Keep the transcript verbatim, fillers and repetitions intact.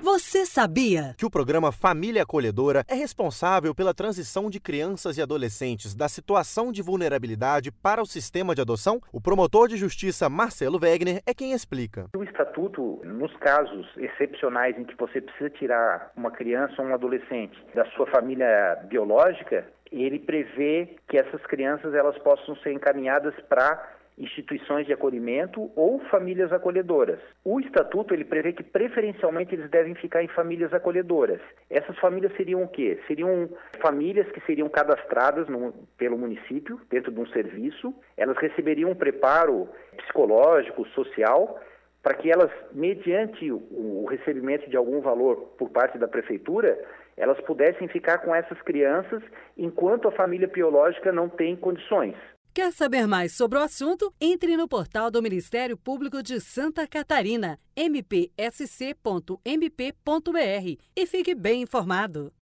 Você sabia que o programa Família Acolhedora é responsável pela transição de crianças e adolescentes da situação de vulnerabilidade para o sistema de adoção? O promotor de justiça Marcelo Wegner é quem explica. O Estatuto, nos casos excepcionais em que você precisa tirar uma criança ou um adolescente da sua família biológica, ele prevê que essas crianças elas possam ser encaminhadas para instituições de acolhimento ou famílias acolhedoras. O Estatuto ele prevê que preferencialmente eles devem ficar em famílias acolhedoras. Essas famílias seriam o quê? Seriam famílias que seriam cadastradas no, pelo município, dentro de um serviço. Elas receberiam um preparo psicológico, social, para que elas, mediante o, o recebimento de algum valor por parte da prefeitura, elas pudessem ficar com essas crianças enquanto a família biológica não tem condições. Quer saber mais sobre o assunto? Entre no portal do Ministério Público de Santa Catarina, m p s c ponto m p ponto b r, e fique bem informado.